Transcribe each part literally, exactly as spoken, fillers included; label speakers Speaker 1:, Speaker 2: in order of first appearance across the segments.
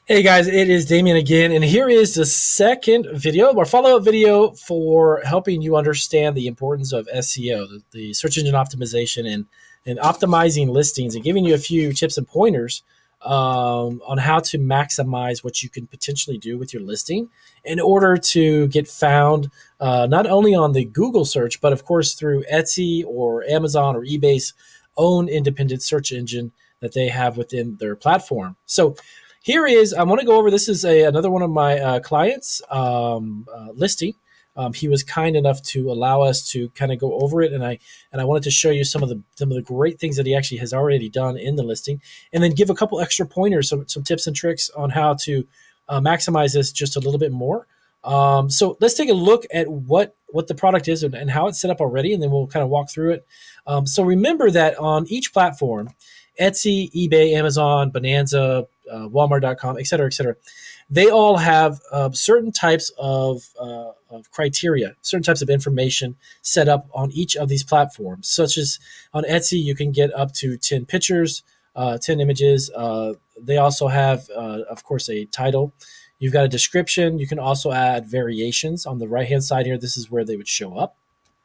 Speaker 1: Hey guys, it is Damien again, and here is the second video, or follow-up video for helping you understand the importance of S E O, the, the search engine optimization, and, and optimizing listings, and giving you a few tips and pointers um, on how to maximize what you can potentially do with your listing in order to get found uh, not only on the Google search, but of course through Etsy or Amazon or eBay's own independent search engine that they have within their platform. So here is, I want to go over, this is a, another one of my uh, clients um, uh, listing. Um, he was kind enough to allow us to kind of go over it, and I and I wanted to show you some of the some of the great things that he actually has already done in the listing, and then give a couple extra pointers, some some tips and tricks on how to uh, maximize this just a little bit more. Um, so let's take a look at what what the product is and, and how it's set up already, and then we'll kind of walk through it. Um, so remember that on each platform, Etsy, eBay, Amazon, Bonanza, uh, Walmart dot com, et cetera, et cetera, they all have uh, certain types of, uh, of criteria, certain types of information set up on each of these platforms, such as on Etsy, you can get up to ten pictures, uh, ten images. Uh, they also have, uh, of course, a title. You've got a description. You can also add variations on the right-hand side here. This is where they would show up.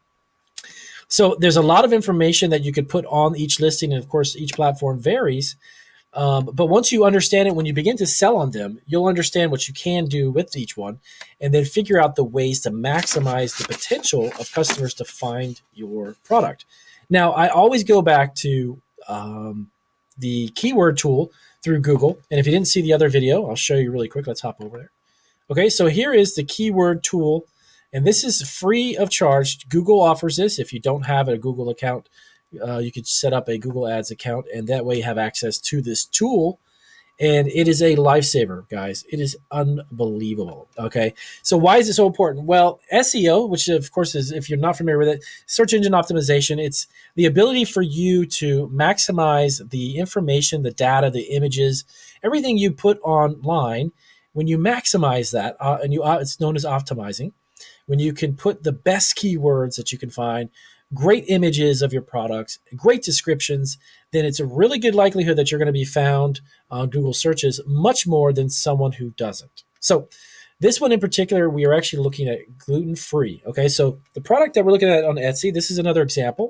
Speaker 1: So there's a lot of information that you could put on each listing, and of course, each platform varies. Um, but once you understand it, when you begin to sell on them, you'll understand what you can do with each one, and then figure out the ways to maximize the potential of customers to find your product. Now, I always go back to um, the keyword tool through Google, and if you didn't see the other video, I'll show you really quick. Let's hop over there. Okay, so here is the keyword tool. And this is free of charge. Google offers this. If you don't have a Google account, uh, you could set up a Google Ads account, and that way you have access to this tool. And it is a lifesaver, guys. It is unbelievable. Okay, so why is it so important? Well, S E O, which of course is, if you're not familiar with it, search engine optimization. It's the ability for you to maximize the information, the data, the images, everything you put online. When you maximize that, uh, and you uh, it's known as optimizing. When you can put the best keywords that you can find, great images of your products, great descriptions, then it's a really good likelihood that you're going to be found on Google searches much more than someone who doesn't. So this one in particular, we are actually looking at gluten-free. Okay, so the product that we're looking at on Etsy, this is another example.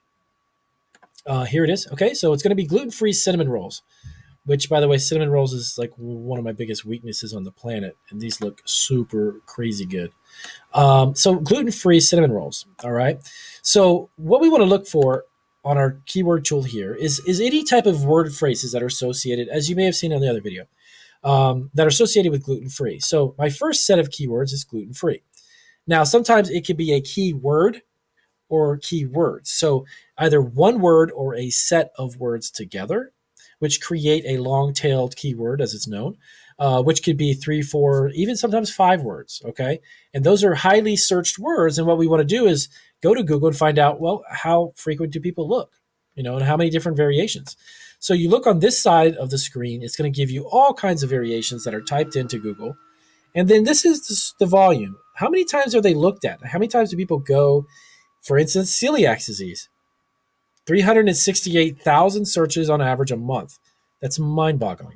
Speaker 1: Uh, here it is. Okay, so it's going to be gluten-free cinnamon rolls, which, by the way, cinnamon rolls is like one of my biggest weaknesses on the planet, and these look super crazy good. Um, so gluten-free cinnamon rolls, all right? So what we want to look for on our keyword tool here is, is any type of word phrases that are associated, as you may have seen on the other video, um, that are associated with gluten-free. So my first set of keywords is gluten-free. Now, sometimes it could be a keyword or keywords. So either one word or a set of words together, which create a long-tailed keyword, as it's known, uh, which could be three, four, even sometimes five words, okay? And those are highly searched words, and what we want to do is go to Google and find out, well, how frequent do people look, you know, and how many different variations. So you look on this side of the screen, it's going to give you all kinds of variations that are typed into Google, and then this is the volume. How many times are they looked at? How many times do people go, for instance, celiac disease? three hundred sixty-eight thousand searches on average a month. That's mind-boggling.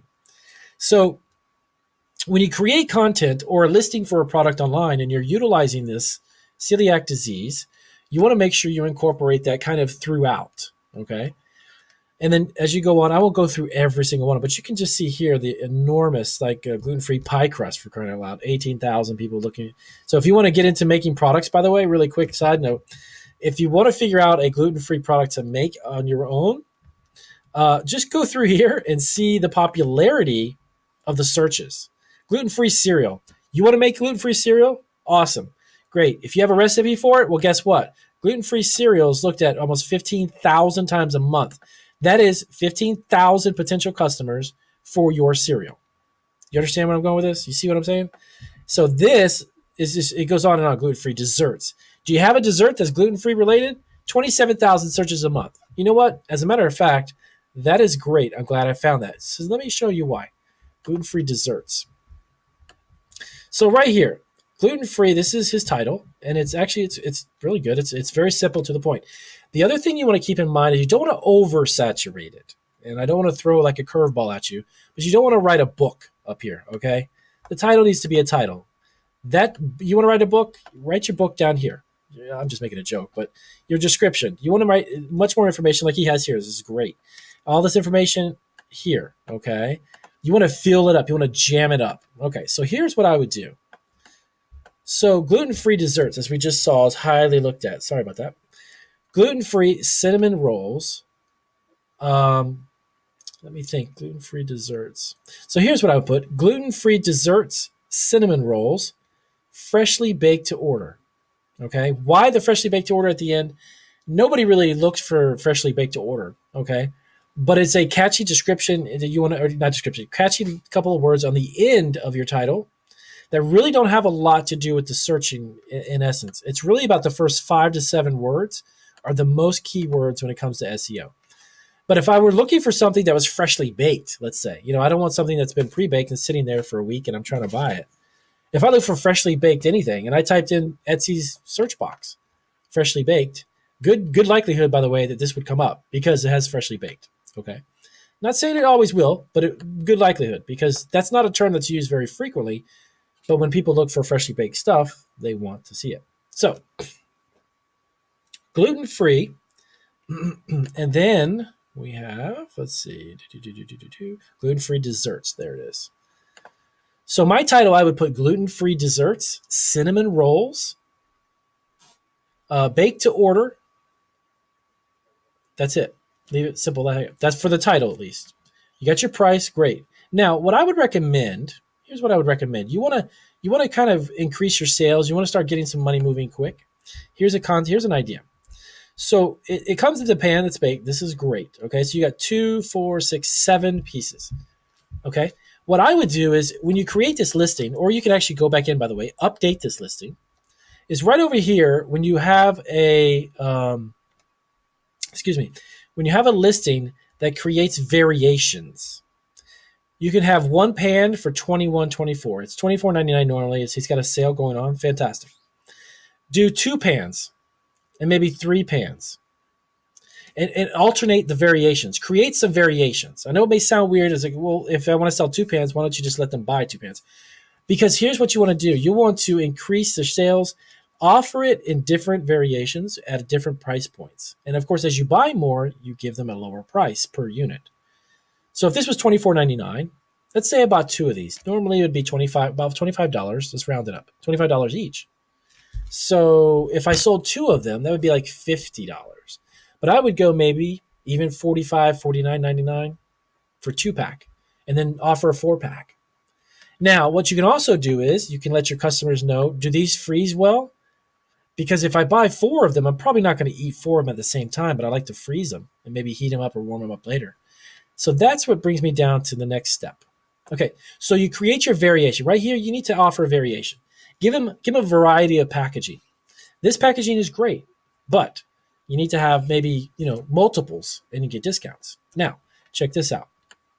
Speaker 1: So when you create content or a listing for a product online and you're utilizing this celiac disease, you want to make sure you incorporate that kind of throughout, okay? And then as you go on, I won't go through every single one, but you can just see here the enormous, like uh, gluten-free pie crust, for crying out loud, eighteen thousand people looking. So if you want to get into making products, by the way, really quick side note, if you want to figure out a gluten-free product to make on your own, uh, just go through here and see the popularity of the searches. Gluten-free cereal. You want to make gluten-free cereal? Awesome. Great. If you have a recipe for it, well, guess what? Gluten-free cereal is looked at almost fifteen thousand times a month. That is fifteen thousand potential customers for your cereal. You understand where I'm going with this? You see what I'm saying? So this is just, it goes on and on, gluten-free desserts. Do you have a dessert that's gluten-free related? twenty-seven thousand searches a month. You know what? As a matter of fact, that is great. I'm glad I found that. So let me show you why. Gluten-free desserts. So right here, gluten-free, this is his title, and it's actually, it's it's really good. It's, it's very simple to the point. The other thing you want to keep in mind is you don't want to oversaturate it. and I don't want to throw like a curveball at you, but you don't want to write a book up here, okay? The title needs to be a title. That you want to write a book, write your book down here. I'm just making a joke, but your description. You want to write much more information like he has here. This is great. All this information here, okay? You want to fill it up. You want to jam it up. Okay, so here's what I would do. So gluten-free desserts, as we just saw, is highly looked at. Sorry about that. Gluten-free cinnamon rolls. Um, let me think. Gluten-free desserts. So here's what I would put. Gluten-free desserts, cinnamon rolls, freshly baked to order. Okay, why the freshly baked to order at the end? Nobody really looks for freshly baked to order, okay? But it's a catchy description that you want to, or not description, catchy couple of words on the end of your title that really don't have a lot to do with the searching in, in essence. It's really about the first five to seven words are the most key words when it comes to S E O. But if I were looking for something that was freshly baked, let's say, you know, I don't want something that's been pre-baked and sitting there for a week and I'm trying to buy it. If I look for freshly baked anything and I typed in Etsy's search box, freshly baked, good good likelihood, by the way, that this would come up because it has freshly baked, okay? Not saying it always will, but it, good likelihood because that's not a term that's used very frequently, but when people look for freshly baked stuff, they want to see it. So, gluten-free, and then we have, let's see, gluten-free desserts, there it is. So my title, I would put gluten-free desserts, cinnamon rolls, uh, baked to order. That's it. Leave it simple. That's for the title, at least. You got your price, great. Now, what I would recommend, here's what I would recommend. You want to you want to kind of increase your sales. You want to start getting some money moving quick. Here's a con. Here's an idea. So it, it comes in the pan that's baked. This is great. Okay, so you got two, four, six, seven pieces. Okay. What I would do is when you create this listing, or you can actually go back in, by the way, update this listing, is right over here when you have a, um, excuse me, when you have a listing that creates variations. You can have one pan for twenty-one twenty-four. It's twenty-four ninety-nine normally. It's, he's got a sale going on. Fantastic. Do two pans and maybe three pans. And, and alternate the variations. Create some variations. I know it may sound weird. It's like, well, if I want to sell two pans, why don't you just let them buy two pans? Because here's what you want to do. You want to increase the sales, offer it in different variations at different price points. And of course, as you buy more, you give them a lower price per unit. So if this was twenty-four ninety-nine, let's say about two of these. Normally it would be twenty-five, about twenty-five dollars. Let's round it up. twenty-five dollars each. So if I sold two of them, that would be like fifty dollars. But I would go maybe even forty-five, forty-nine ninety-nine for two pack and then offer a four pack. Now, what you can also do is you can let your customers know, do these freeze well? Because if I buy four of them, I'm probably not going to eat four of them at the same time, but I like to freeze them and maybe heat them up or warm them up later. So that's what brings me down to the next step. Okay, so you create your variation. Right here, you need to offer a variation. Give them, give them a variety of packaging. This packaging is great, but you need to have maybe, you know, multiples and you get discounts. Now, check this out.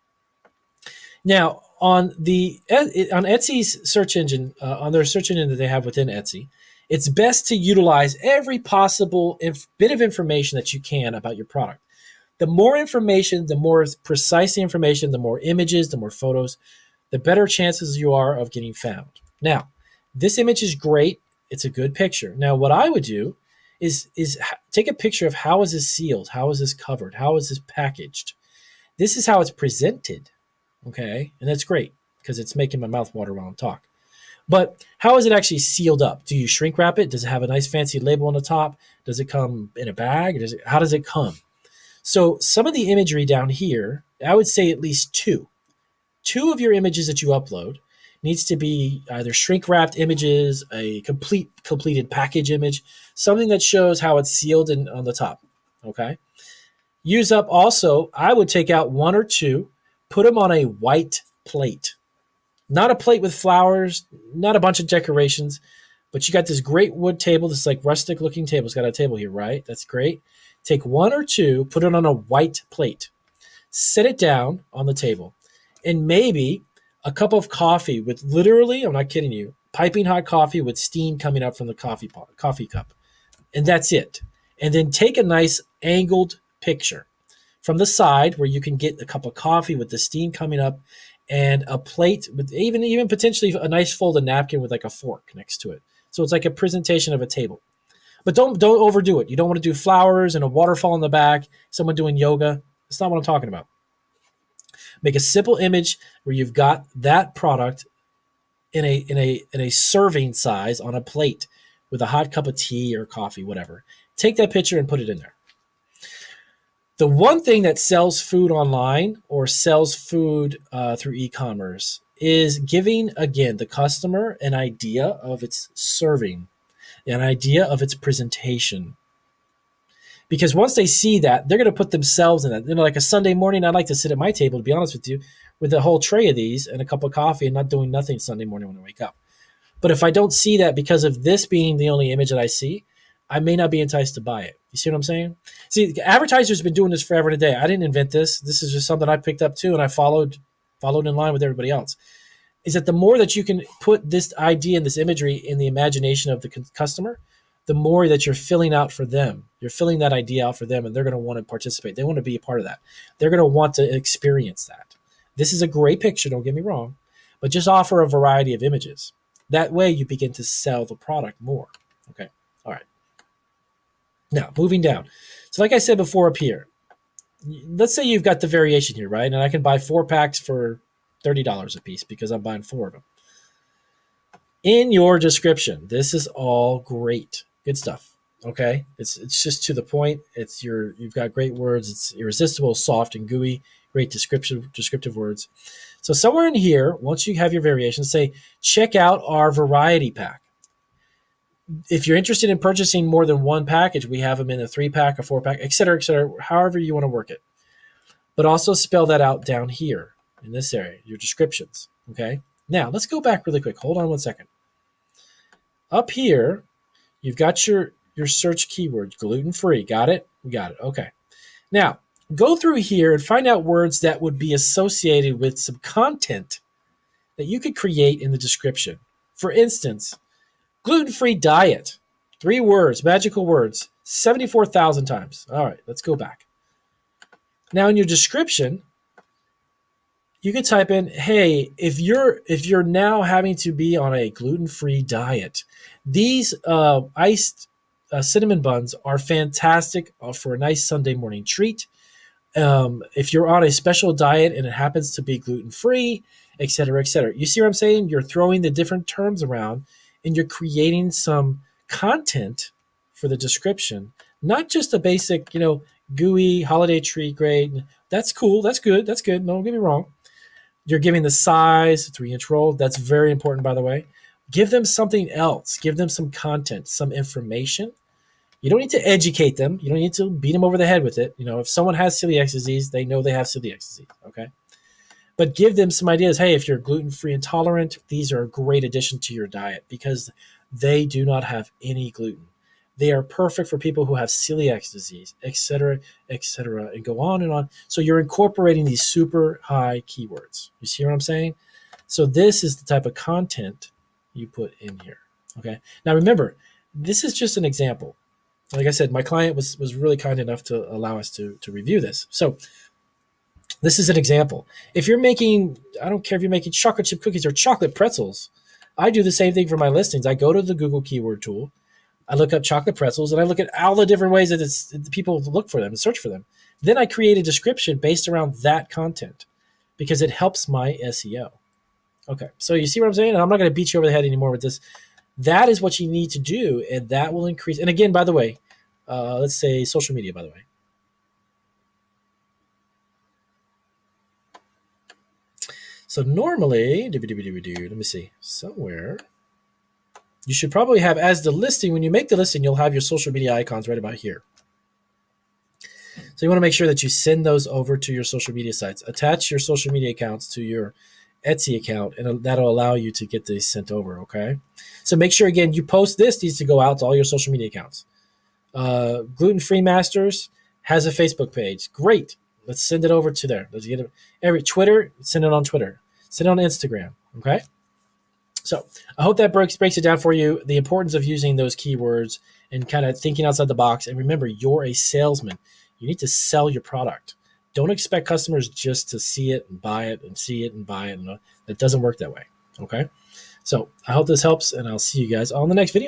Speaker 1: Now, on the on Etsy's search engine, uh, on their search engine that they have within Etsy, it's best to utilize every possible inf- bit of information that you can about your product. The more information, the more precise the information, the more images, the more photos, the better chances you are of getting found. Now, this image is great. It's a good picture. Now, what I would do is, is take a picture of how is this sealed? How is this covered? How is this packaged? This is how it's presented, okay? And that's great because it's making my mouth water while I'm talking. But how is it actually sealed up? Do you shrink wrap it? Does it have a nice fancy label on the top? Does it come in a bag? Does it, how does it come? So some of the imagery down here, I would say at least two. Two of your images that you upload needs to be either shrink-wrapped images, a complete completed package image, something that shows how it's sealed in, on the top, okay? Use up also, I would take out one or two, put them on a white plate. Not a plate with flowers, not a bunch of decorations, but you got this great wood table, this like rustic-looking table. It's got a table here, right? That's great. Take one or two, put it on a white plate. Set it down on the table. And maybe a cup of coffee with literally, I'm not kidding you, piping hot coffee with steam coming up from the coffee pot, coffee cup. And that's it. And then take a nice angled picture from the side where you can get a cup of coffee with the steam coming up and a plate with even, even potentially a nice folded napkin with like a fork next to it. So it's like a presentation of a table. But don't don't overdo it. You don't want to do flowers and a waterfall in the back, someone doing yoga. That's not what I'm talking about. Make a simple image where you've got that product in a in a in a serving size on a plate with a hot cup of tea or coffee, whatever. Take that picture and put it in there. The one thing that sells food online or sells food uh, through e-commerce is giving, again, the customer an idea of its serving, an idea of its presentation. Because once they see that, they're going to put themselves in it. You know, like a Sunday morning, I'd like to sit at my table, to be honest with you, with a whole tray of these and a cup of coffee and not doing nothing Sunday morning when I wake up. But if I don't see that because of this being the only image that I see, I may not be enticed to buy it. You see what I'm saying? See, advertisers have been doing this forever and a day. I didn't invent this. This is just something I picked up too, and I followed followed in line with everybody else. Is that the more that you can put this idea and this imagery in the imagination of the customer, the more that you're filling out for them. You're filling that idea out for them, and they're going to want to participate. They want to be a part of that. They're going to want to experience that. This is a great picture, don't get me wrong, but just offer a variety of images. That way you begin to sell the product more. Okay, all right. Now, moving down. So like I said before up here, let's say you've got the variation here, right? And I can buy four packs for thirty dollars a piece because I'm buying four of them. In your description, this is all great. Good stuff. Okay? It's it's just to the point. It's your you've got great words. It's irresistible, soft, and gooey. Great descriptive descriptive words. So somewhere in here, once you have your variations, say, check out our variety pack. If you're interested in purchasing more than one package, we have them in a three pack, a four pack, et cetera, et cetera, however you want to work it. But also spell that out down here in this area, your descriptions. Okay. Now let's go back really quick. Hold on one second. Up here, you've got your, your search keyword, gluten-free. Got it? We got it. Okay. Now go through here and find out words that would be associated with some content that you could create in the description. For instance, gluten-free diet, three words, magical words, seventy-four thousand times. All right, let's go back. Now in your description, you can type in, hey, if you're if you're now having to be on a gluten-free diet, these uh, iced uh, cinnamon buns are fantastic for a nice Sunday morning treat. Um, if you're on a special diet and it happens to be gluten-free, et cetera, et cetera. You see what I'm saying? You're throwing the different terms around, and you're creating some content for the description, not just a basic, you know, gooey holiday treat grade. That's cool. That's good. That's good. Don't get me wrong. You're giving the size, three inch roll. That's very important, by the way. Give them something else. Give them some content, some information. You don't need to educate them. You don't need to beat them over the head with it. You know, if someone has celiac disease, they know they have celiac disease. Okay. But give them some ideas. Hey, if you're gluten-free intolerant, these are a great addition to your diet because they do not have any gluten. They are perfect for people who have celiac disease, et cetera, et cetera, and go on and on. So you're incorporating these super high keywords. You see what I'm saying? So this is the type of content you put in here. Okay. Now remember, this is just an example. Like I said, my client was was really kind enough to allow us to to review this. So this is an example. If you're making, I don't care if you're making chocolate chip cookies or chocolate pretzels, I do the same thing for my listings. I go to the Google keyword tool, I look up chocolate pretzels, and I look at all the different ways that it's, that people look for them and search for them. Then I create a description based around that content because it helps my S E O. Okay, so you see what I'm saying? I'm not going to beat you over the head anymore with this. That is what you need to do, and that will increase. And again, by the way, uh, let's say social media, by the way. So normally, let me see, somewhere, you should probably have as the listing, when you make the listing, you'll have your social media icons right about here. So you want to make sure that you send those over to your social media sites. Attach your social media accounts to your Etsy account, and that'll allow you to get these sent over, okay? So make sure, again, you post this needs to go out to all your social media accounts. Uh, Gluten-Free Masters has a Facebook page. Great. Let's send it over to there. Let's get it. Every Twitter, send it on Twitter. Send it on Instagram, okay? So I hope that breaks, breaks it down for you, the importance of using those keywords and kind of thinking outside the box. And remember, you're a salesman. You need to sell your product. Don't expect customers just to see it and buy it and see it and buy it. And it doesn't work that way. Okay. So I hope this helps, and I'll see you guys on the next video.